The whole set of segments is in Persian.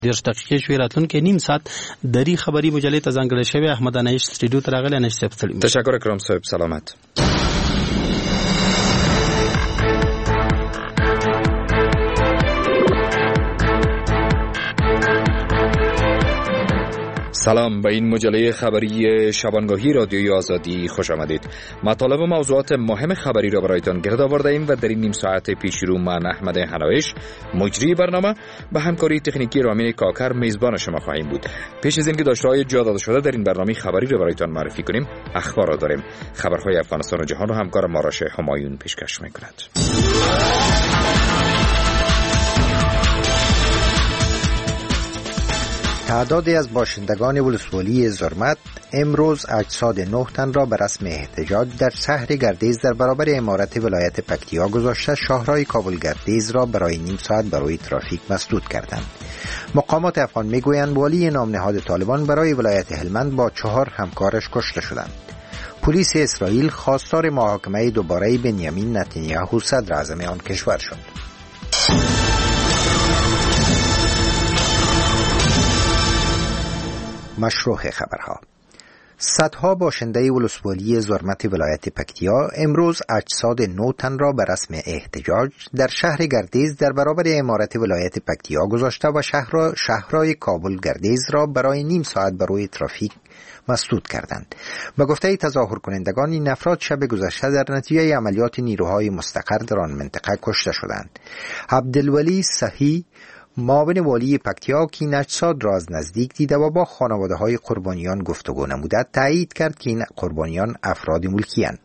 10 دقیقې شوې راتلونکي نیم ساعت دری خبری مجلې ته ځانګړی شوی. احمد انایش سټوډیو ته راغلی. انایش صاحب ستړي. تشکر کرام صاحب، سلامت. سلام، به این مجله خبری شبانگاهی رادیوی آزادی خوش آمدید. مطالب و موضوعات مهم خبری را برایتان گرد آورده ایم و در این نیم ساعت پیش رو من احمد هنایش مجری برنامه به همکاری تکنیکی رامین کاکر میزبان شما خواهیم بود. پیش از اینکه داشته‌های جا داده شده در این برنامه خبری را برایتان معرفی کنیم، اخبار را داریم. خبرهای افغانستان و جهان را همکار ماراش همایون پیشکش می‌کند. تعدادی از باشندگان ولسوالی زرمت امروز اجساد 9 تن را به رسم احتجاج در شهر گردیز در برابر امارت ولایت پکتیا گذاشته شاهراه کابل گردیز را برای نیم ساعت برای ترافیک مسدود کردند. مقامات افغان میگویند والی نام نهاد طالبان برای ولایت هلمند با 4 همکارش کشته شدند. پلیس اسرائیل خواستار محاکمه دوباره بنیامین نتانیاهو صدر اعظم آن کشور شد. مشروع خبرها. صدها باشنده ولسوالی زرمت ولایت پکتیا امروز اجساد 9 تن را به رسم احتجاج در شهر گردیز در برابر امارت ولایت پکتیا گذاشته و شهرهای کابل گردیز را برای نیم ساعت برای ترافیک مسدود کردند. به گفته تظاهر کنندگان، این افراد شب گذشته در نتیجه عملیات نیروهای مستقر در آن منطقه کشته شدند. عبدالولی صحی، معاون والی پکتیا که این اجساد را از نزدیک دیده و با خانواده‌های قربانیان گفتگو نموده، تایید کرد که این قربانیان افراد ملکی اند.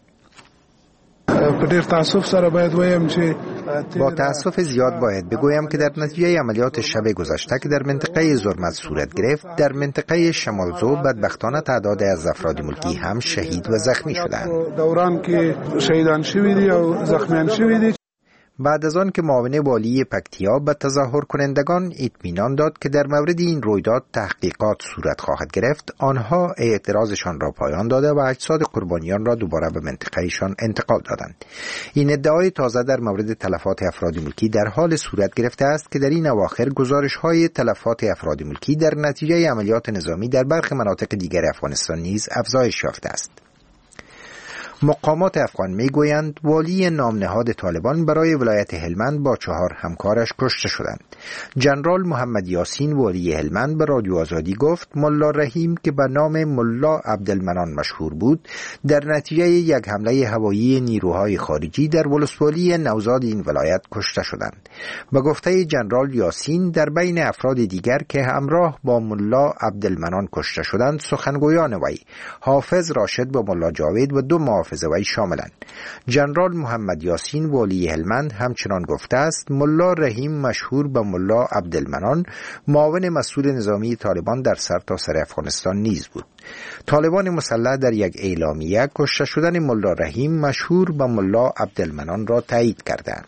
با تأسف زیاد باید بگویم که در نتیجه عملیات شب گذشته که در منطقه زرمت صورت گرفت، در منطقه شمالزو بدبختانه تعداد از افراد ملکی هم شهید و زخمی شدند. دوران که شهیدان شویدی و زخمیان شویدی. بعد از آن که معاون والی پکتیا به تظاهر کنندگان اطمینان داد که در مورد این رویداد تحقیقات صورت خواهد گرفت، آنها اعتراضشان را پایان داده و اجساد قربانیان را دوباره به منطقهشان انتقال دادند. این ادعای تازه در مورد تلفات افراد ملکی در حال صورت گرفته است که در این اواخر گزارش‌های تلفات افراد ملکی در نتیجه عملیات نظامی در برخی مناطق دیگر افغانستان نیز افزایش یافته است. مقامات افغان میگویند والی نام نهاد طالبان برای ولایت هلمند با 4 همکارش کشته شدند. جنرال محمد یاسین والی هلمند به رادیو آزادی گفت ملا رحیم که به نام ملا عبدالمنان مشهور بود، در نتیجه یک حمله هوایی نیروهای خارجی در ولسوالی نوزاد این ولایت کشته شدند. به گفته جنرال یاسین، در بین افراد دیگر که همراه با ملا عبدالمنان کشته شدند، سخنگویان وی حافظ راشد و ملا جاوید و 2 محافظ وی شاملند. جنرال محمد یاسین والی هلمند همچنان گفته است ملا رحیم مشهور به ملا عبدالمنان معاون مسئول نظامی طالبان در سرتاسر افغانستان نیز بود. طالبان مسلح در یک اعلامیه کشته شدن ملا رحیم مشهور به ملا عبدالمنان را تایید کردند.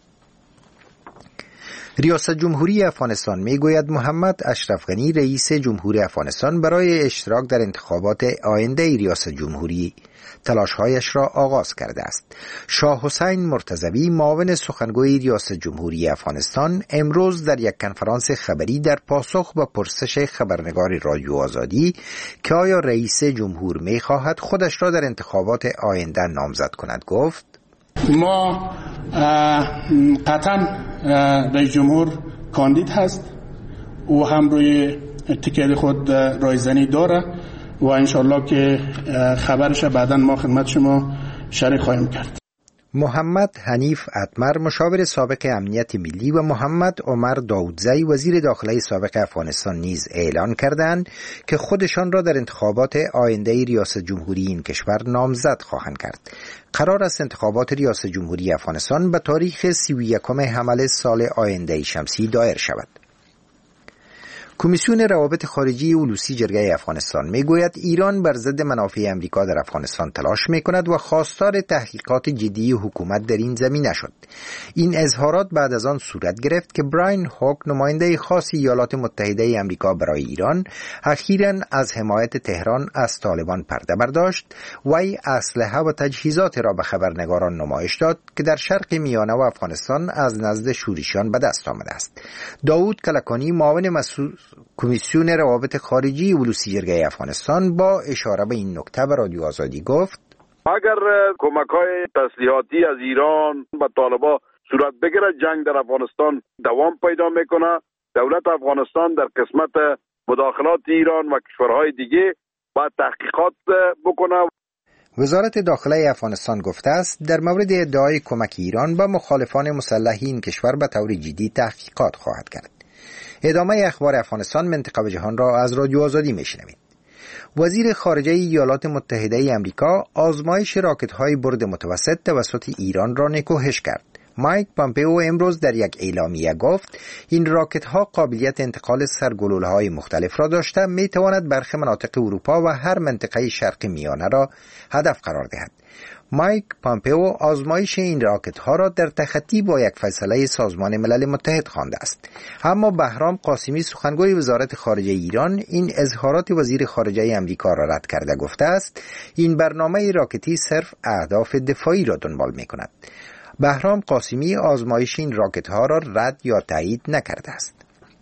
ریاست جمهوری افغانستان میگوید محمد اشرف غنی رئیس جمهوری افغانستان برای اشتراک در انتخابات آینده ریاست جمهوری تلاش‌هایش را آغاز کرده است. شاه حسین مرتضوی معاون سخنگوی ریاست جمهوری افغانستان امروز در یک کنفرانس خبری در پاسخ به پرسش خبرنگار رادیو آزادی که آیا رئیس جمهور می‌خواهد خودش را در انتخابات آینده نامزد کند گفت: ما قطعا رئیس جمهور کاندید هست، او هم روی تیکه خود رایزنی داره و انشالله که خبرش بعداً ما خدمت شما شریک خواهیم کرد. محمد حنیف اتمر مشاور سابق امنیت ملی و محمد عمر داودزی وزیر داخله سابق افغانستان نیز اعلان کردند که خودشان را در انتخابات آینده ریاست جمهوری این کشور نامزد خواهند کرد. قرار است انتخابات ریاست جمهوری افغانستان به تاریخ 31 حمل سال آینده شمسی دایر شود. کمیسیون روابط خارجی اولوسی جرگه افغانستان میگوید ایران بر ضد منافع امریکا در افغانستان تلاش میکند و خواستار تحقیقات جدی حکومت در این زمینه شد. این اظهارات بعد از آن صورت گرفت که براین هوک، نماینده خاص ایالات متحده امریکا برای ایران، اخیراً از حمایت تهران از طالبان پرده برداشت و اسلحه و تجهیزات را به خبرنگاران نمایش داد که در شرق میانه و افغانستان از نزد شورشیان به دست آمده است. داوود کلکانی، معاون مسئول کمیسیون روابط خارجی اولوسی جرگه افغانستان، با اشاره به این نکته به رادیو آزادی گفت: اگر کمک‌های تسلیحاتی از ایران به طالبان صورت بگیره، جنگ در افغانستان دوام پیدا میکنه. دولت افغانستان در قسمت مداخلات ایران و کشورهای دیگه باید تحقیقات بکنه. وزارت داخله افغانستان گفته است در مورد ادعای کمک ایران به مخالفان مسلح این کشور به طور جدی تحقیقات خواهد کرد. ادامه اخبار افغانستان، منطقه و جهان را از رادیو آزادی میشنوید. وزیر خارجه ایالات متحده امریکا آزمایش راکت‌های برد متوسط توسط ایران را نکوهش کرد. مایک پامپئو امروز در یک اعلامیه گفت این راکت‌ها قابلیت انتقال سرگلوله‌های مختلف را داشته، می‌تواند برخی مناطق اروپا و هر منطقه شرق میانه را هدف قرار دهد. مایک پامپئو آزمایش این راکت‌ها را در تخطی با یک فیصله سازمان ملل متحد خوانده است. اما بهرام قاسمی، سخنگوی وزارت خارجه ایران، این اظهارات وزیر خارجه امریکا را رد کرده گفته است این برنامه راکتی صرف اهداف دفاعی را دنبال می‌کند. بهرام قاسمی آزمایش این راکت‌ها را رد یا تایید نکرده است.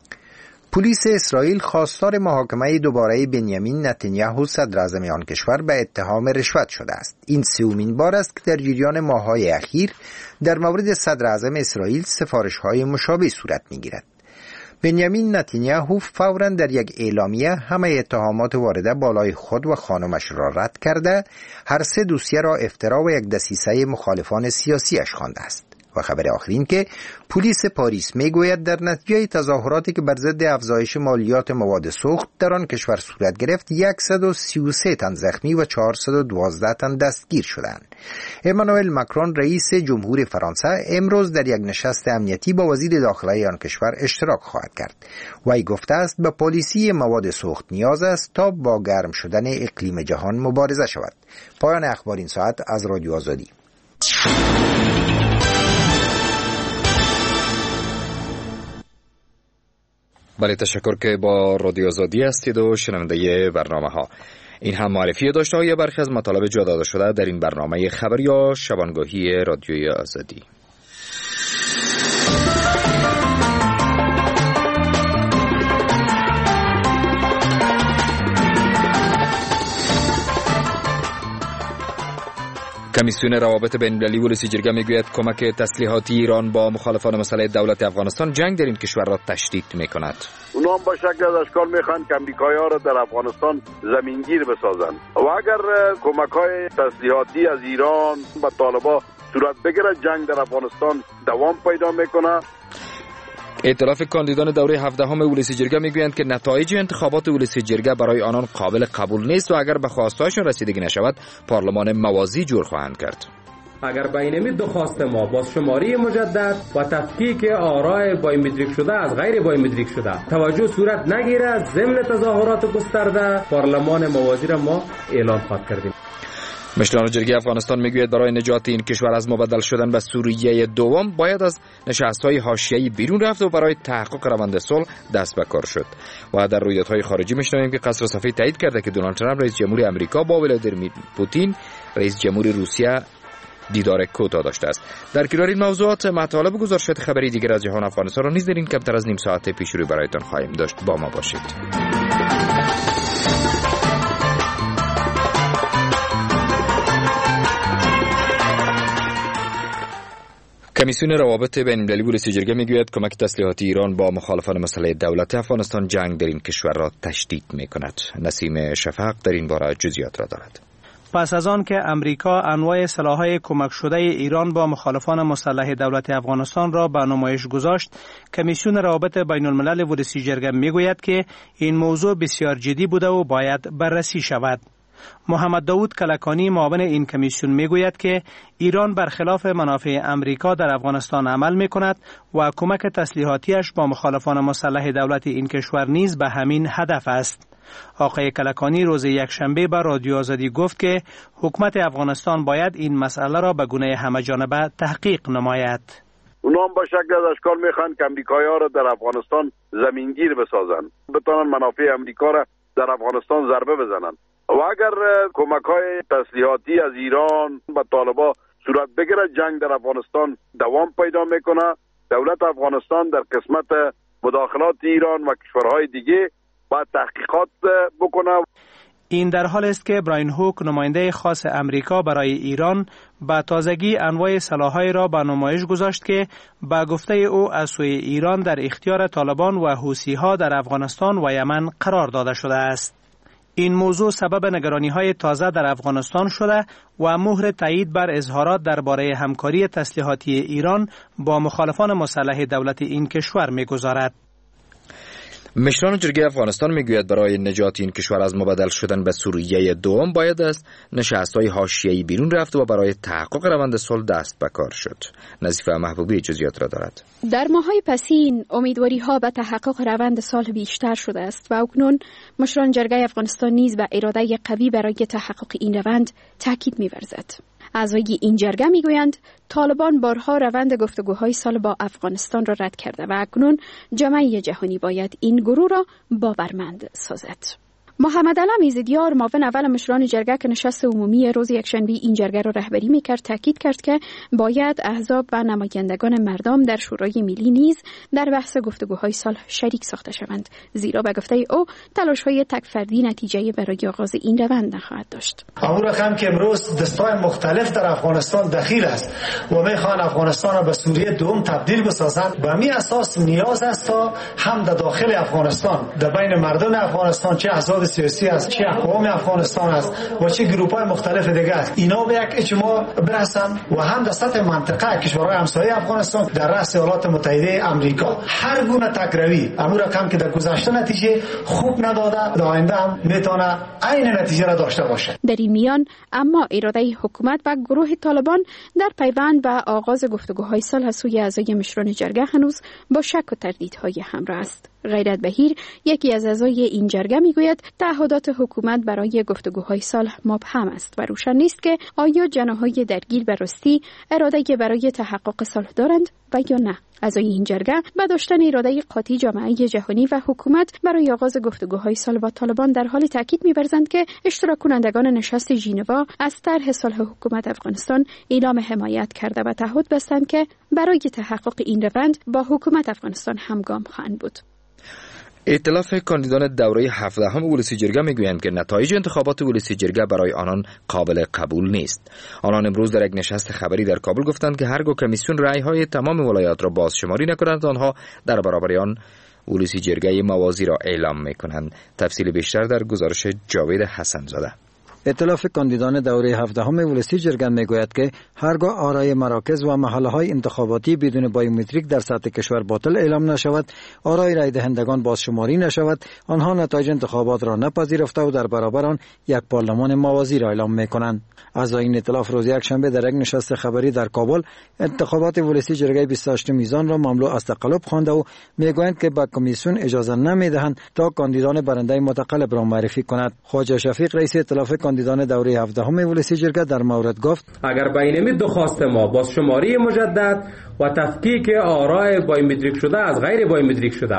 پلیس اسرائیل خواستار محاکمه دوباره بنیامین نتانیاهو صدر اعظم آن کشور به اتهام رشوت شده است. این سومین بار است که در جریان ماه‌های اخیر در مورد صدر اعظم اسرائیل سفارش‌های مشابه صورت می‌گیرد. بنیامین نتانیاهو فوراً در یک اعلامیه همه اتهامات وارده بالای خود و خانمش را رد کرده، هر سه دوسیه را افترا و یک دسیسه مخالفان سیاسیش خوانده است. و خبر آخرین که پلیس پاریس میگوید در نتیجه تظاهراتی که بر ضد افزایش مالیات مواد سوخت در آن کشور صورت گرفت، 133 تن زخمی و 412 تن دستگیر شدند. امانوئل ماکرون، رئیس جمهور فرانسه، امروز در یک نشست امنیتی با وزیر داخلی آن کشور اشتراک خواهد کرد. وی گفته است به پالیسی مواد سوخت نیاز است تا با گرم شدن اقلیم جهان مبارزه شود. پایان اخبار این ساعت از رادیو آزادی. بله، تشکر که با رادیو آزادی هستید و شنونده برنامه ها. این هم معرفی داشته های برخی از مطالب جا داده شده در این برنامه خبری یا شبانگاهی رادیوی آزادی. کمیسیون روابط بین‌المللی اولوسی جرگه میگوید کمک تسلیحاتی ایران با مخالفان مسلح دولت افغانستان جنگ در این کشور را تشدید میکند. اونا هم با شکل از اشکال میخوان که امریکایی‌ها را در افغانستان زمینگیر بسازند و اگر کمک‌های تسلیحاتی از ایران به طالبان صورت بگیره، جنگ در افغانستان دوام پیدا میکنه. ائتلاف کاندیدان دوره 17 اولوسی جرگه میگویند که نتایج انتخابات اولوسی جرگه برای آنان قابل قبول نیست و اگر به خواستهایشان رسیدگی نشود پارلمان موازی جور خواهند کرد. اگر بین دو خواست ما با شماری مجدد و تفکیک آرای بایومتریک شده از غیر بایومتریک شده توجه صورت نگیره، ضمن تظاهرات گسترده پارلمان موازی را ما اعلان خواهد کردیم. مشران جرگه افغانستان میگوید برای نجات این کشور از مبدل شدن به سوریه دوم باید از نشست‌های حاشیه‌ای بیرون رفت و برای تحقق روند صلح دست به کار شد. و در رویدادهای خارجی میشنویم که قصر صفحه تایید کرده که دونالد ترامپ رئیس جمهور آمریکا با ولادیمیر پوتین رئیس جمهور روسیه دیدار کوتاه داشته است. در کنار این موضوعات مطالب گزارشات خبری دیگر از جهان افغانستان را نیز در این کمتر از نیم ساعت پیش روی برایتان خواهیم داشت. با ما باشید. کمیسیون روابط بین‌المللی اولوسی جرگه میگوید کمک تسلیحاتی ایران با مخالفان مسلح دولت افغانستان جنگ در این کشور را تشدید میکند. نسیم شفق در این باره جزئیات را دارد. پس از آن که امریکا انواع سلاح‌های کمک شده ایران با مخالفان مسلح دولت افغانستان را به نمایش گذاشت، کمیسیون روابط بین‌الملل اولوسی جرگه میگوید که این موضوع بسیار جدی بوده و باید بررسی شود. محمد داود کلکانی معاون این کمیسیون میگوید که ایران برخلاف منافع امریکا در افغانستان عمل میکند و کمک تسلیحاتیش با مخالفان مسلح دولت این کشور نیز به همین هدف است. آقای کلکانی روز یکشنبه به رادیو آزادی گفت که حکومت افغانستان باید این مسئله را به گونه همه‌جانبه تحقیق نماید. اونا هم با شکل از اشکال میخوان که امریکایی‌ها را در افغانستان زمینگیر بسازن، بتونن منافع امریکا را در افغانستان ضربه بزنن. و اگر کمک‌های تسلیحاتی از ایران به طالبان صورت بگیره، جنگ در افغانستان دوام پیدا میکنه. دولت افغانستان در قسمت مداخلات ایران و کشورهای دیگه باید تحقیقات بکنه. این در حال است که براین هوک نماینده خاص امریکا برای ایران با تازگی انواع سلاح‌های را به نمایش گذاشت که با گفته او از سوی ایران در اختیار طالبان و حوثی‌ها در افغانستان و یمن قرار داده شده است. این موضوع سبب نگرانی‌های تازه در افغانستان شده و مهر تایید بر اظهارات درباره همکاری تسلیحاتی ایران با مخالفان مسلح دولت این کشور می‌گذارد. مشران جرگه افغانستان میگوید برای نجات این کشور از مبدل شدن به سوریه دوم باید از نشست‌های حاشیه‌ای بیرون رفت و برای تحقق روند صلح دست به کار شد. نظیفه محبوبی جزئیات را دارد. در ماه‌های پسین امیدواری‌ها به تحقق روند صلح بیشتر شده است و اکنون مشران جرگه افغانستان نیز به اراده قوی برای تحقق این روند تاکید می‌ورزد. اعضای این جرگه میگویند طالبان بارها روند گفتگوهای صلح با افغانستان را رد کرده و اکنون جامعه جهانی باید این گروه را باورمند سازد. محمد علم ایزدیار معاون اول مشران جرگه که نشست عمومی روز یکشنبه این جرگه را رهبری میکرد تاکید کرد که باید احزاب و نمایندگان مردم در شورای ملی نیز در بحث گفتگوهای صلح شریک ساخته شوند، زیرا به گفته او تلاش‌های تک فردی نتیجه برای آغاز این روند نخواهد داشت. اون رقم که امروز دستای مختلف در افغانستان دخیل است و میخوان افغانستان را به سوریه دوم تبدیل بسازند، به همین اساس نیاز است تا هم در داخل افغانستان در بین مردم افغانستان چه احزاب سیاسی است، چه اقوام افغانستان است و چه گروه‌های مختلف دیگه است، اینا به یک اجماع برسن و هم در سطح منطقه کشورهای همسایه افغانستان در رأس ایالات متحده آمریکا هر گونه تکروی امور رقم که در گذشته نتیجه خوب نداده در آینده هم میتونه عین نتیجه را داشته باشه. در این میان اما اراده حکومت و گروه طالبان در پیوند به آغاز گفتگوهای صلح سوی اعضای مشران جرگه هنوز با شک و تردیدهای همراه است. غیرت بهیر یکی از اعضای این جرگه میگوید تعهدات حکومت برای گفتگوهای صلح مبهم است و روشن نیست که آیا جناح‌های درگیر به راستی اراده برای تحقق صلح دارند و یا نه. اعضای این جرگه با داشتن اراده قاطع جامعه جهانی و حکومت برای آغاز گفتگوهای صلح با طالبان در حال تاکید می‌ورزند که اشتراک کنندگان نشست ژنوا از طرح صلح حکومت افغانستان اعلام حمایت کرده و تعهد بستند که برای تحقق این روند با حکومت افغانستان همگام خواهند بود. ائتلاف کاندیدان دوره 17 ولسی جرگه میگویند که نتایج انتخابات ولسی جرگه برای آنان قابل قبول نیست. آنان امروز در یک نشست خبری در کابل گفتند که هرگاه کمیسیون رأی‌های تمام ولایات را بازشماری نکنند، آنها در برابر آن ولسی جرگه موازی را اعلام میکنند. تفصیل بیشتر در گزارش جاوید حسن زاده. ائتلاف کاندیدان دوره 17 ولسی جرگه میگوید که هرگاه آرای مراکز و محله‌های انتخاباتی بدون بایومتریک در سطح کشور باطل اعلام نشود، آرای رای دهندگان بازشماری نشود، آنها نتایج انتخابات را نپذیرفته و در برابر آن یک پارلمان موازی را اعلام میکنند. اعضای این ائتلاف روز یکشنبه در یک نشست خبری در کابل انتخابات ولسی جرگه 28 میزان را مملو از تقلب خوانده و میگویند که به کمیسیون اجازه نمیدهند تا کاندیدان برنده متقلب را معرفی کند. خواجه شفیق رئیس ائتلاف کاندیدان دوره 17 ولسی جرگه در مورد گفت: اگر بین درخواست ما بازشماری مجدد و تفکیک آراء بایومتریک شده از غیر بایومتریک شده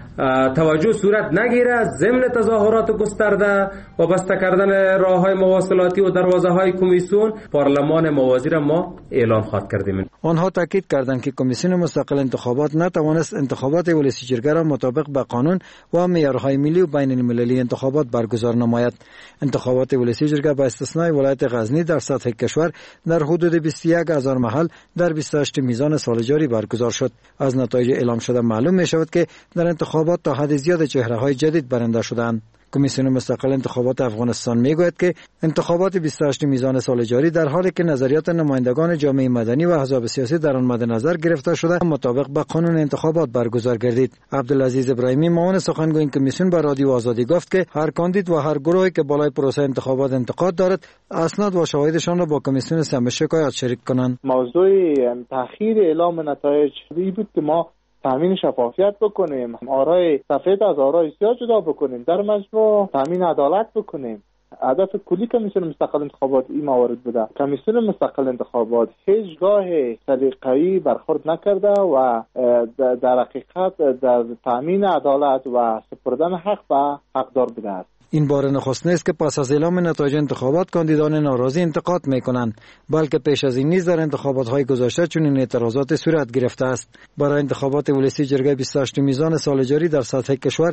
توجه صورت نگیره، ضمن تظاهرات گسترده و بسته کردن راه‌های مواصلاتی و دروازه‌های کمیسیون، پارلمان موازی را ما اعلان خواهد کردیم. آنها تاکید کردند که کمیسیون مستقل انتخابات نتوانست انتخابات ولسی جرگه را مطابق با قانون و معیارهای ملی و بین المللی انتخابات برگزار نماید. انتخابات ولسی جرگه با استثنای ولایت غزنی در سطح کشور در حدود 21000 محل در 28 میزان سال جاری برگزار شد. از نتایج اعلام شده معلوم می شود که در انتخابات انتخابات تا حد زیاد چهره‌های جدید برنده شدند. کمیسیون مستقل انتخابات افغانستان میگوید که انتخابات 28 میزان سال جاری در حالی که نظریات نمایندگان جامعه مدنی و احزاب سیاسی در آن مد نظر گرفته شده مطابق با قانون انتخابات برگزار گردید. عبدالعزیز ابراهیمی معاون سخنگوی این کمیسیون به رادیو آزادی گفت که هر کاندید و هر گروهی که بالای پروسه انتخابات انتقاد دارد اسناد و شواهدشان را با کمیسیون سم شکایت شریک کنند. موضوع تأخیر اعلام نتایج بود که ما تامین شفافیت بکنیم، آرای سفید از آرای سیاه جدا بکنیم، در مجموع تامین عدالت بکنیم. هدف کلی کمیسیون مستقل انتخابات این موارد بوده. کمیسیون مستقل انتخابات هیچگاه سلیقه‌ای برخورد نکرده و در حقیقت در تامین عدالت و سپردن حق به حقدار بوده است. این بار نخست نیست که پس از اعلام نتایج انتخابات کاندیدان ناراضی انتقاد میکنند، بلکه پیش از این نیز در انتخابات‌های گذشته چنین اعتراضات صورت گرفته است. برای انتخابات ولسی جرگه 28 میزان سال جاری در سطح کشور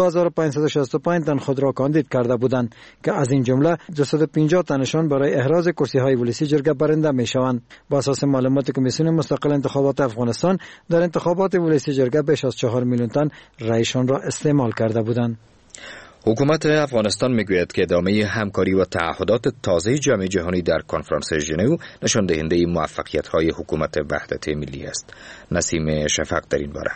2565 تن خود را کاندید کرده بودند که از این جمله 250 تنشان برای احراز کرسی‌های ولسی جرگه برنده میشوند. با اساس معلومات کمیسیون مستقل انتخابات افغانستان در انتخابات ولسی جرگه بیش از 4 میلیون تن رایشان را استعمال کرده بودند. حکومت افغانستان میگوید که ادامه همکاری و تعهدات تازه جامعه جهانی در کنفرانس ژنو نشان دهنده موفقیت‌های حکومت وحدت ملی است. نسیم شفق در این باره.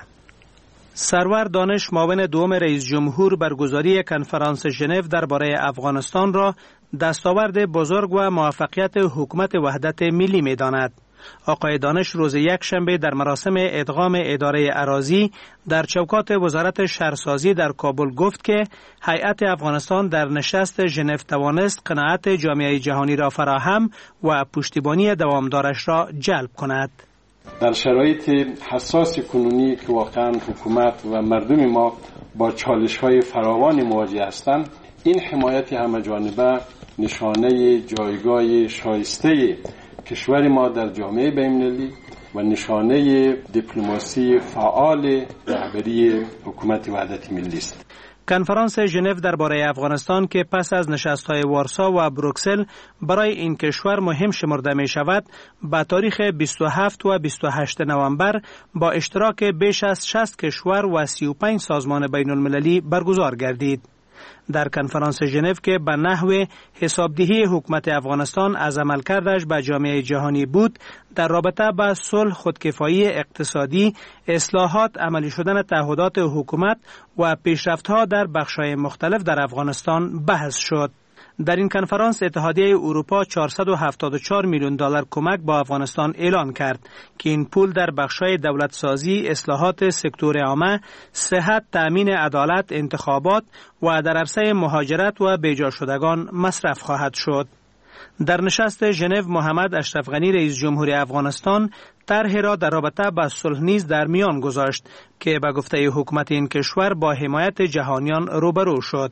سرور دانش معاون دوم رئیس جمهور برگزاری کنفرانس ژنو درباره افغانستان را دستاورد بزرگ و موفقیت حکومت وحدت ملی می‌داند. آقای دانش روز یکشنبه در مراسم ادغام اداره اراضی در چوکات وزارت شهرسازی در کابل گفت که هیئت افغانستان در نشست ژنو توانست قناعت جامعه جهانی را فراهم و پشتیبانی دوامدارش را جلب کند. در شرایط حساس کنونی که واقعا حکومت و مردم ما با چالش‌های فراوانی مواجه هستند، این حمایت همه‌جانبه نشانه جایگاه شایسته کشور ما در جامعه بین‌المللی و نشانه دیپلماسی فعال رهبری حکومت وحدت ملی است. کنفرانس ژنو درباره افغانستان که پس از نشست‌های وارسا و بروکسل برای این کشور مهم شمرده می شود، به تاریخ 27 و 28 نوامبر با اشتراک بیش از 60 کشور و 35 سازمان بین‌المللی برگزار گردید. در کنفرانس ژنو که به نحو حسابدهی حکومت افغانستان از عملکردش به جامعه جهانی بود، در رابطه با صلح، خودکفایی اقتصادی، اصلاحات، عملی شدن تعهدات حکومت و پیشرفت‌ها در بخش‌های مختلف در افغانستان بحث شد. در این کنفرانس اتحادیه اروپا 474 میلیون دلار کمک با افغانستان اعلان کرد که این پول در بخش‌های دولتسازی، اصلاحات سکتور عامه، صحت، تأمین عدالت، انتخابات و در عرصه مهاجرت و بیجا شدگان مصرف خواهد شد. در نشست ژنو محمد اشرف غنی رئیس جمهور افغانستان طرحی را در رابطه با صلح نیز در میان گذاشت که به گفته حکومت این کشور با حمایت جهانیان روبرو شد.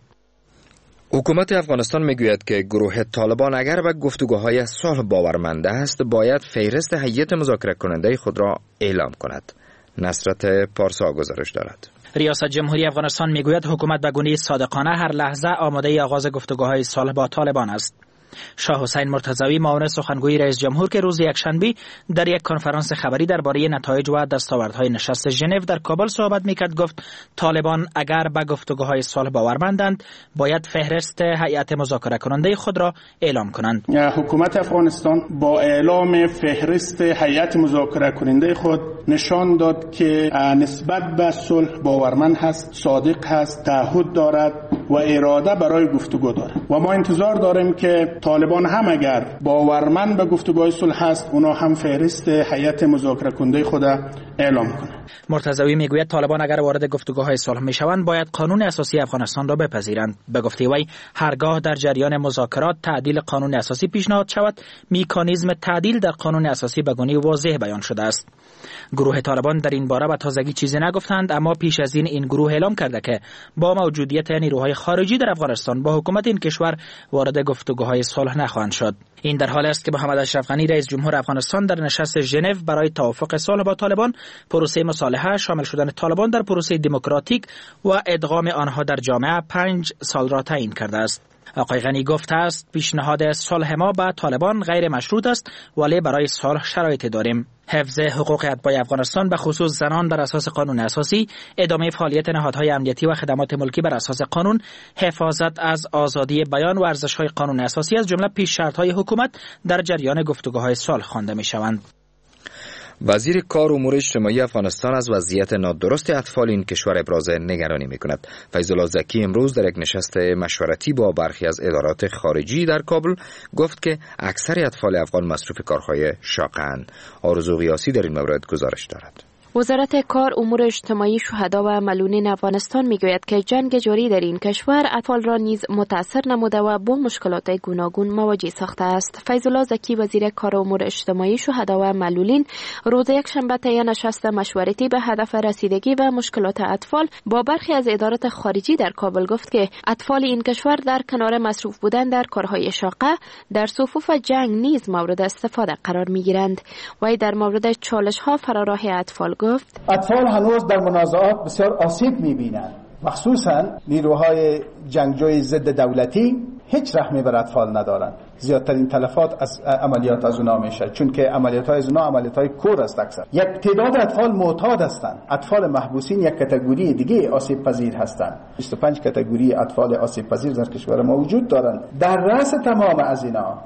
حکومت افغانستان میگوید که گروه طالبان اگر به گفتگوهای صلح باورمند است باید فهرست هیئت مذاکره کننده خود را اعلام کند. نصرت پارسا گزارش دارد. ریاست جمهوری افغانستان میگوید حکومت به گونه صادقانه هر لحظه آماده آغاز گفتگوهای صلح با طالبان است. شاه حسین مرتضوی معاون سخنگوی رئیس جمهور که روز یکشنبه در یک کنفرانس خبری درباره نتایج و دستاوردهای نشست ژنو در کابل صحبت میکرد گفت طالبان اگر به گفتگوهای صلح باورمندند باید فهرست هیئت مذاکره کننده خود را اعلام کنند. حکومت افغانستان با اعلام فهرست هیئت مذاکره کننده خود نشان داد که نسبت به صلح باورمند هست، صادق هست، تعهد دارد و اراده برای گفتگو دارد و ما انتظار داریم که طالبان هم اگر باورمند به گفتگوهای صلح هست اونا هم فهرست هیئت مذاکره کننده خود اعلام کنند. مرتضوی میگوید طالبان اگر وارد گفتگوهای صلح میشوند باید قانون اساسی افغانستان را بپذیرند. به گفته وی هرگاه در جریان مذاکرات تعدیل قانون اساسی پیشنهاد شود مکانیزم تعدیل در قانون اساسی به گونه واضح بیان شده است. گروه طالبان در این باره به تازگی چیزی نگفتند، اما پیش از این گروه اعلام کرده که با موجودیت نیروهای خارجی در افغانستان با حکومت این کشور وارد گفتگوهای صلح نخواهند شد. این در حالی است که محمد اشرف غنی رئیس جمهور افغانستان در نشست ژنو برای توافق صلح با طالبان، پروسه مصالحه، شامل شدن طالبان در پروسه دموکراتیک و ادغام آنها در جامعه 5 سال را تعیین کرده است. آقای غنی گفته است پیشنهاد صلح ما با طالبان غیر مشروط است ولی برای صلح شرایط داریم. حفظ حقوق اتباع افغانستان به خصوص زنان بر اساس قانون اساسی، ادامه فعالیت نهادهای امنیتی و خدمات ملکی بر اساس قانون، حفاظت از آزادی بیان و ارزش‌های قانون اساسی از جمله پیش شرط‌های حکومت در جریان گفتگوهای صلح خوانده می‌شوند. وزیر کار و امور اجتماعی افغانستان از وضعیت نادرست اطفال این کشور ابراز نگرانی می‌کند. فیض الله زکی امروز در یک نشست مشورتی با برخی از ادارات خارجی در کابل گفت که اکثر اطفال افغان مصروف کارهای شاقه‌اند. آرزو غیاسی در این مورد گزارش دارد. وزارت کار امور اجتماعی شهدا و ملولین افغانستان میگوید که جنگ جاری در این کشور اطفال را نیز متاثر نموده و با مشکلات گوناگون مواجه ساخته است. فیض الله زکی وزیر کار امور اجتماعی شهدا و ملولین روز یکشنبه طی نشست مشورتی به هدف رسیدگی به مشکلات اطفال با برخی از ادارات خارجی در کابل گفت که اطفال این کشور در کنار مصروف بودن در کارهای شاقه در صفوف جنگ نیز مورد استفاده قرار میگیرند. و در مورد چالش‌ها فراراه اطفال اطفال هنوز در منازعات بسیار آسیب می‌بینند، مخصوصاً نیروهای جنگجوی ضد دولتی هیچ رحمی بر اطفال ندارند. زیادترین تلفات از عملیات از اونا میشه، چون که عملیات‌های از اونا عملیات‌های کور است. اکثر یک تعداد اطفال معتاد هستند. اطفال محبوسین یک کاتگوری دیگه آسیب پذیر هستند. 25 کاتگوری اطفال آسیب پذیر در کشور ما وجود دارند. در رأس تمام از اینا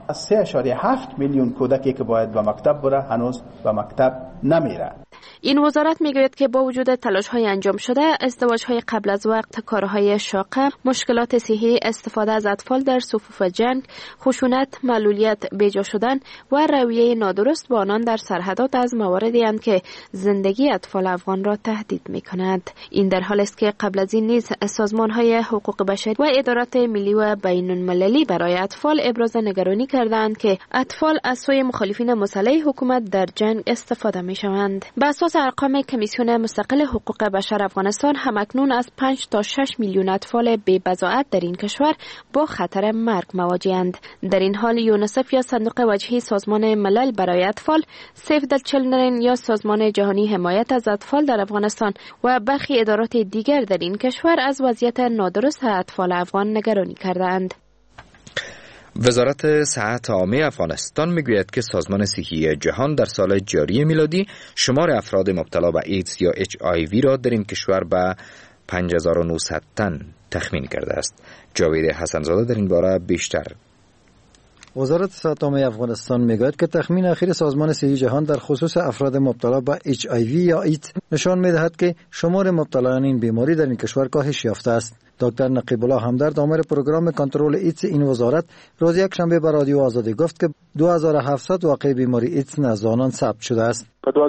3.7 میلیون کودکی که باید به مکتب بره هنوز به مکتب نمیره. این وزارت میگوید که با وجود تلاش‌های انجام شده، ازدواج‌های قبل از وقت، کارهای شاقه، مشکلات صحی، استفاده از اطفال در صفوف جنگ، خشونت، معلولیت، بیجا شدن و رویه نادرست با آنان در سرحدات از مواردی اند که زندگی اطفال افغان را تهدید می‌کند. این در حالی است که قبل از این نیز سازمان‌های حقوق بشری و ادارات ملی و بین‌المللی برای اطفال ابراز نگرانی کردند که اطفال از سوی مخالفین مسلح حکومت در جنگ استفاده می‌شوند. بر اساس ارقام کمیسیون مستقل حقوق بشر افغانستان، همکنون از 5 تا 6 میلیون اطفال بی‌بضاعت در این کشور با خطر مرگ مواجه‌اند. در این حال یونیسف یا صندوق وجهی سازمان ملل برای اطفال، سیو د چیلدرن یا سازمان جهانی حمایت از اطفال در افغانستان و برخی ادارات دیگر در این کشور از وضعیت نادرست اطفال افغان نگرانی کردند. وزارت صحت عامه افغانستان میگوید که سازمان صحی جهان در سال جاری میلادی شمار افراد مبتلا به ایدز یا HIV را در این کشور به 5900 تن تخمین کرده است. جاوید حسنزاده در این باره بیشتر. وزارت صحت عامه افغانستان میگوید که تخمین اخیر سازمان صحی جهان در خصوص افراد مبتلا به HIV یا ایدز نشان میدهد که شمار مبتلایان این بیماری در این کشور کاهش یافته است. دکتر نقیب الله همدرد آمر پروگرام کنترل ایدز این وزارت روز یکشنبه به رادیو آزادی گفت که 2700 واقع بیماری ایدز نزد آنان ثبت شده است.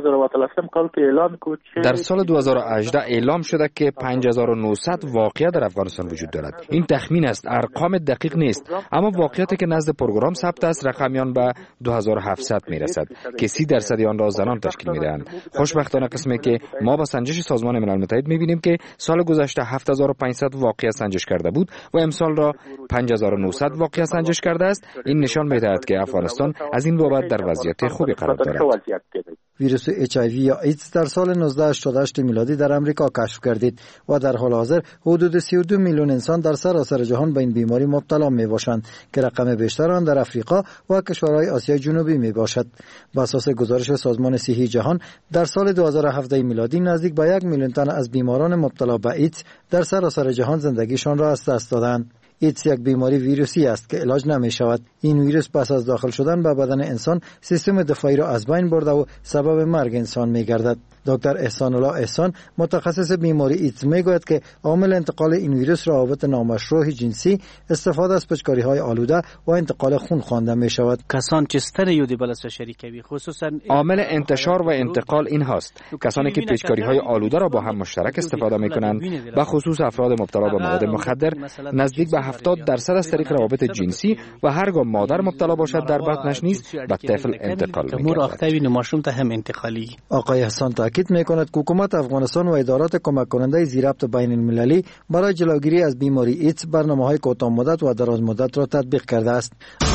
در سال 2018 اعلام شده که 5900 واقعه در افغانستان وجود دارد. این تخمین است، ارقام دقیق نیست، اما واقعیتی که نزد پروگرام ثبت است رقمیان به 2700 میرسد که 30% آن را زنان تشکیل میدهند. خوشبختانه قسمی که ما با سنجش سازمان ملل متحد میبینیم که سال گذشته 7500 واقعه سنجش کرده بود و امسال را 5900 واقعه سنجش کرده است. این نشان میدهد که افغانستان از این بابت در وضعیت خوبی قرار دارد. ویروس HIV یا ایدز در سال 1988 میلادی در امریکا کشف گردید و در حال حاضر حدود 32 میلیون انسان در سراسر جهان به این بیماری مبتلا می باشند که رقم بیشتر آن در افریقا و کشورهای آسیای جنوبی می باشد. بر اساس گزارش سازمان صحی جهان در سال 2017 میلادی نزدیک به 1 میلیون تن از بیماران مبتلا به ایدز در سراسر جهان زندگیشان را از دست دادند. ایدز یک بیماری ویروسی است که علاج نمی شود. این ویروس پس از داخل شدن به بدن انسان سیستم دفاعی را از بین برده و سبب مرگ انسان می گردد. دکتر احسان الله احسان متخصص بیماری ایدز می گوید که عامل انتقال این ویروس روابط نامشروع جنسی، استفاده از پچکاری‌های آلوده و انتقال خون خوانده می شود. کسان که ستن یودی بلس شریکوی خصوصا عامل انتشار و انتقال این هست. کسانی که پچکاری‌های آلوده را با هم مشترک استفاده می کنند، به خصوص افراد مبتلا به مواد مخدر، نزدیک به 70% از طریق روابط جنسی و هرگاه مادر مبتلا باشد در بطنش نیز به طفل انتقال می‌گردد. آقای حسان تاکید می‌کند که حکومت افغانستان و ادارات کمک کننده زیربط بین المللی برای جلوگیری از بیماری ایدز برنامه‌های کوتاه مدت و دراز مدت را تطبیق کرده است.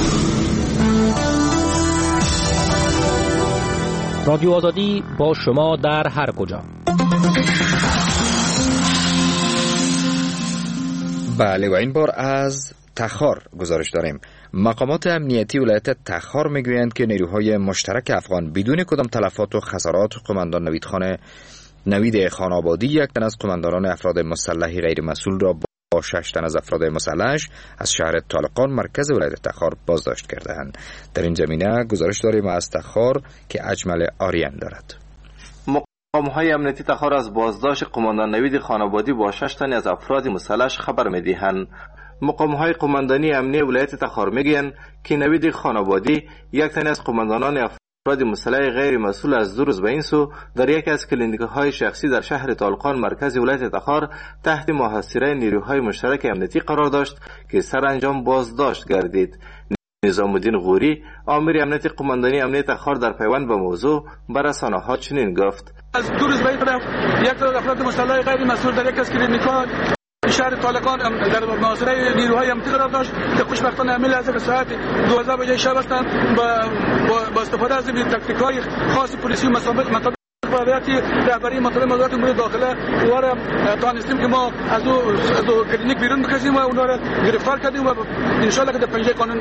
رادیو آزادی با شما در هر کجا. بله و این بار از تخار گزارش داریم. مقامات امنیتی ولایت تخار میگویند که نیروهای مشترک افغان بدون کدام تلفات و خسارات قماندان نوید خان‌آبادی، یک تن از قماندانان افراد مسلح غیر مسئول را با 6 تن از افراد مسلحش از شهر طالقان مرکز ولایت تخار بازداشت کرده‌اند. در این زمینه گزارش داریم از تخار که اجمل آریان دارد. مقام‌های امنیتی تخار از بازداشت قماندان نوید خان‌آبادی با 6 تن از افراد مسلح خبر می‌دهند. مقام‌های قماندانی امنیتی ولایت تخار میگویند که نوید خان‌آبادی، یک تن از قماندانان افراد مسلح غیر مسئول، از 2 روز به این سو در یکی از کلینیک‌های شخصی در شهر طالقان مرکز ولایت تخار تحت محاصره نیروهای مشترک امنیتی قرار داشت که سرانجام بازداشت گردید. نظام الدین غوری، آمر امنیتی قماندانی امنیتی تخار، در پیوند به موضوع به رسانه‌ها چنین گفت: از 2 روز به این طرف یک تعداد افراد مسلح غیر مسئول در یک از کلینیک‌ها شهر طالقان در محاصره نیروهای امنیتی قرار داشت که خوشبختانه عمل از به ساعت 12 بجه شب هستند با استفاده از تاکتیک‌های خاص پلیسی و مطابق فعالیت رهبری مطالعه وزارت امور داخله او را توانستیم که ما از دو کلینیک بیرون بکشیم و اونها را گرفتار کردیم و ان شاء الله که در پنجه قانون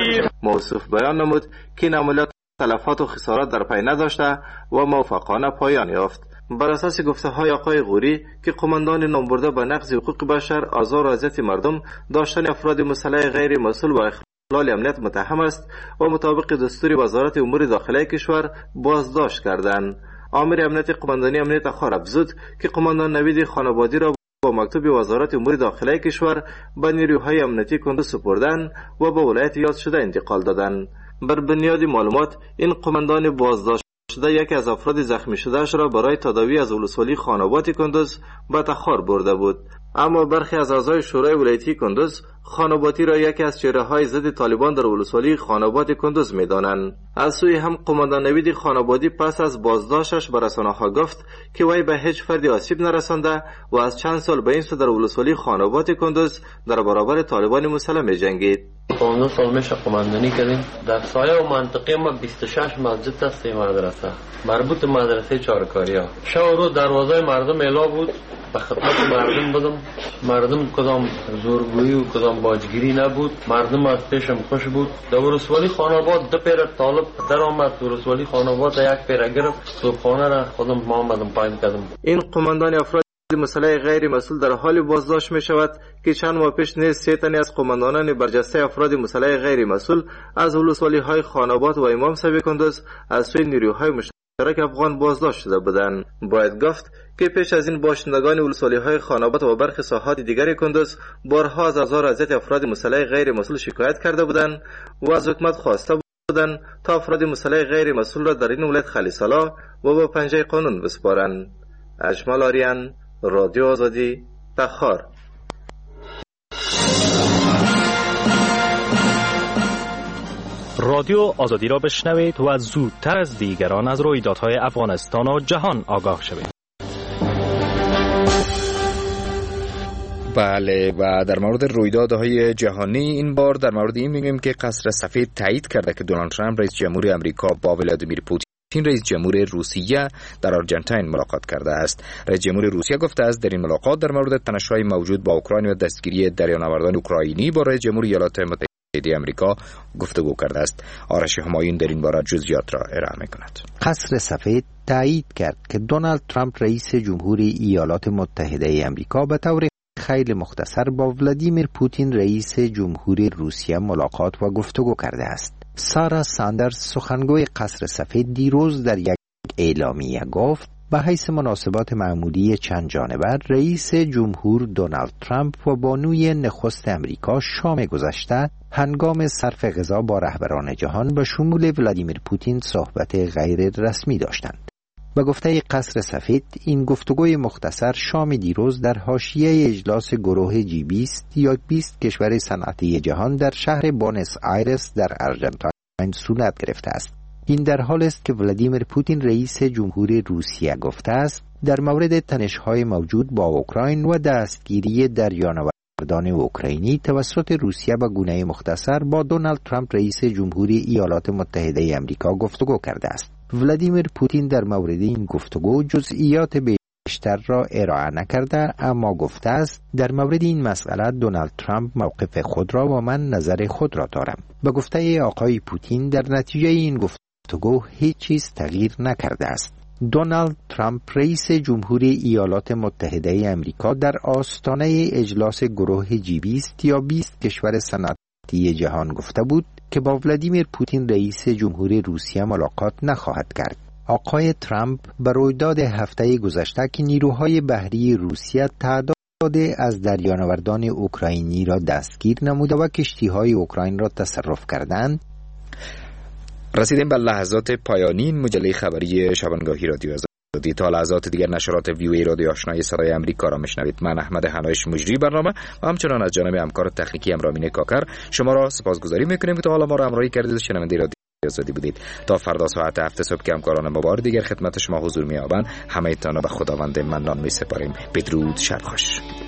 موصوف بیان نمود که این عملیات تلفات و خسارات در پی نداشته و موفقانه پایان یافت. بر اساس گفته‌های آقای غوری که قماندان نامبرده به نقض حقوق بشر، آزار و اذیت مردم، داشتن افراد مسلح غیر مسئول و اخلال امنیت متهم است و مطابق دستور وزارت امور داخله کشور بازداشت کردند. آمر امنیتی قماندانی امنیت تخار افزود که قماندان نوید خان‌آبادی را با مکتوب وزارت امور داخله کشور به نیروهای امنیتی کندوز سپردن و به ولایت یاد شده انتقال دادند. بر بنیاد معلومات این قماندان بازداشت شده یکی از افراد زخمی شدهش را برای تداوی از ولسوالی خان‌آباد کندوز به تخار برده بود. اما برخی از اعضای شورای ولایتی کندوز خان‌آبادی را یکی از چهره‌های ضد طالبان در ولسوالی خان‌آباد کندوز می‌دانند. از سوی هم قماندان نوید خان‌آبادی پس از بازداشتش به رسانه‌ها گفت که وی به هیچ فردی آسیب نرسانده و از چند سال به این سو در ولسوالی خان‌آباد کندوز در برابر طالبان مسلح می‌جنگید. 15 سال میشه قماندانی کردیم. در سایه و منطقه ما 26 مسجد است، مدرسه مربوط مدرسه چارکاریا. شب و روز دروازه مردم اعلا بود، به خدمت مردم بودم. مردم کدام زورگویی و کدام باجگیری نبود، مردم از پیشم خوش بود. در ولسوالی خان‌آباد 2 پیر طالب در آمد، ولسوالی خان‌آباد 1 پیر گرفت، صبحانه را خودم ما آمدم پایین کردم. این قماندان افراد مسلح غیر مسئول در حال بازداشت می شود که چند ماه پیش نیز 3 تن از قماندانان برجسته افراد مسلح غیر مسئول از ولسوالی های خان‌آباد و امام صاحب کندوز از سوی نیروهای مشترک افغان بازداشت شده بودند. باید گفت که پیش از این باشندگان ولسوالی های خان‌آباد و برخی ساحات دیگر کندوز بارها از آزار و اذیت افراد مسلح غیر مسئول شکایت کرده بودند و از حکومت خواسته بودند تا افراد مسلح غیر مسئول را در این ولایت خلیص‌الله و با پنجه قانون بسپارند. اجمل آریان، رادیو آزادی، تخار. رادیو آزادی را بشنوید و زودتر از دیگران از رویدادهای افغانستان و جهان آگاه شوید. بله، و در مورد رویدادهای جهانی این بار در مورد این میگیم که قصر سفید تایید کرده که دونالد ترامپ رئیس جمهور آمریکا با ولادیمیر پوتین رئیس جمهور روسیه در آرژانتین ملاقات کرده است. رئیس جمهور روسیه گفته است در این ملاقات در مورد تنش‌های موجود با اوکراین و دستگیری دریانوردان اوکراینی با رئیس جمهور ایالات متحده آمریکا گفتگو کرده است. آرش همایون در این باره جزئیات را ارائه می‌کند. قصر سفید تایید کرد که دونالد ترامپ رئیس جمهور ایالات متحده آمریکا به طور خیلی مختصر با ولادیمیر پوتین رئیس جمهور روسیه ملاقات و گفتگو کرده است. سارا ساندرز سخنگوی قصر سفید دیروز در یک اعلامیه گفت به حیث مناسبات معمولی چند جانبه رئیس جمهور دونالد ترامپ و بانوی نخست امریکا شام گذشته هنگام صرف غذا با رهبران جهان به شمول ولادیمیر پوتین صحبت غیر رسمی داشتند. به گفته قصر سفید این گفتگوی مختصر شام دیروز در حاشیه اجلاس گروه G20 یا 20 کشور صنعتی جهان در شهر بونس آیرس در آرژانتین صورت گرفته است. این در حالی است که ولادیمیر پوتین رئیس جمهور روسیه گفته است در مورد تنش‌های موجود با اوکراین و دستگیری دریانوردان اوکراینی توسط روسیه به گونه مختصر با دونالد ترامپ رئیس جمهوری ایالات متحده آمریکا گفتگو کرده است. ولادیمیر پوتین در مورد این گفتگو جزئیات بیشتر را ارائه نکرده، اما گفته است در مورد این مسئله دونالد ترامپ موقف خود را و من نظر خود را دارم. به گفته آقای پوتین در نتیجه این گفتگو هیچ چیز تغییر نکرده است. دونالد ترامپ رئیس جمهوری ایالات متحده آمریکا در آستانه اجلاس گروه G20 یا 20 کشور صنعتی جهان گفته بود که با ولادیمیر پوتین رئیس جمهوری روسیه ملاقات نخواهد کرد. آقای ترامپ به رویداد هفته گذشته که نیروهای بحری روسیه تعداد از دریانوردان اوکراینی را دستگیر نموده و کشتی‌های اوکراین را تصرف کردند. رسیدیم به لحظات پایانی این مجله خبری شبانگاهی رادیو آزادی. تا لحظات دیگر نشرات ویوی رادیو آشنای صدای آمریکا را میشنوید. من احمد حنایش مجری برنامه و همچنان از جانب همکار تکنیکی رامین کاکر شما را سپاسگزاری میکنیم که تا حالا ما را همراهی کردید و شنونده رادیو آزادی بودید. تا فردا ساعت 7 صبح که همکاران ما بار دیگر خدمت شما حضور می‌یابند، همه تان را به خداوند منان می‌سپاریم. بدرود، شب خوش.